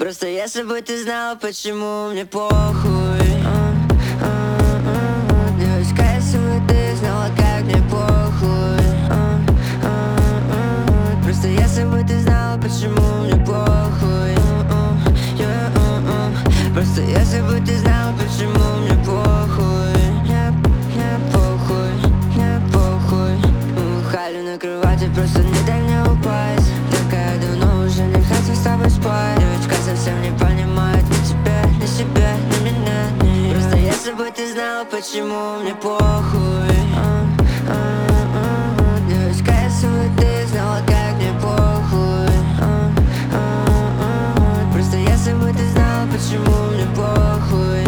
Просто если бы ты знала, почему мне похуй. Девочка, если бы ты знала, как мне похуй. Просто если бы ты знала, почему мне похуй. Просто если бы ты знала, почему мне похуй. Мне похуй, мне похуй. Ухалю на кровати, просто не дай мне упасть. Такая давно уже не хочу с тобой спать. Девочка совсем не понимает ни тебя, ни себя, ни меня, ни. Просто если бы ты знала, почему мне похуй. Девочка, если бы ты знала, как мне похуй. Просто если бы ты знала, почему мне похуй.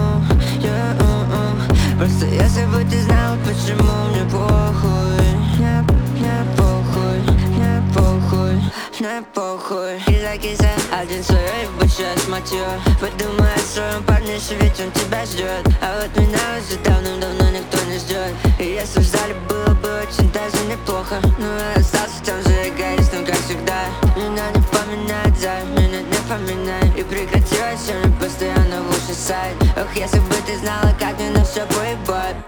Просто если бы ты знала, почему мне похуй. Мне похуй, мне похуй, мне похуй. Киса, один свой ибо сейчас мотив. Подумай о своем парнише, ведь он тебя ждет. А вот меня уже давным-давно никто не ждет. И если в зале было бы очень даже неплохо, но я остался тем же эгоистом, как всегда. Меня не поменять, за меня не поменяй. И прекратилось все мне постоянно в уши сайт. Ох, если бы ты знала, как мне на все поебать.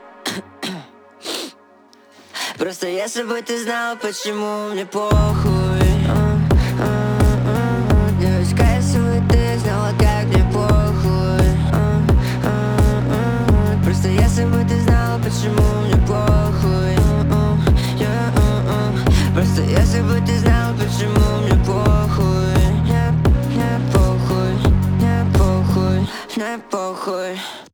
Просто если бы ты знала, почему мне похуй. Девочка, если бы ты знала, как мне похуй. Просто если бы ты знала, почему мне похуй. Просто если бы ты знала, почему мне похуй. Мне похуй, мне похуй, мне похуй.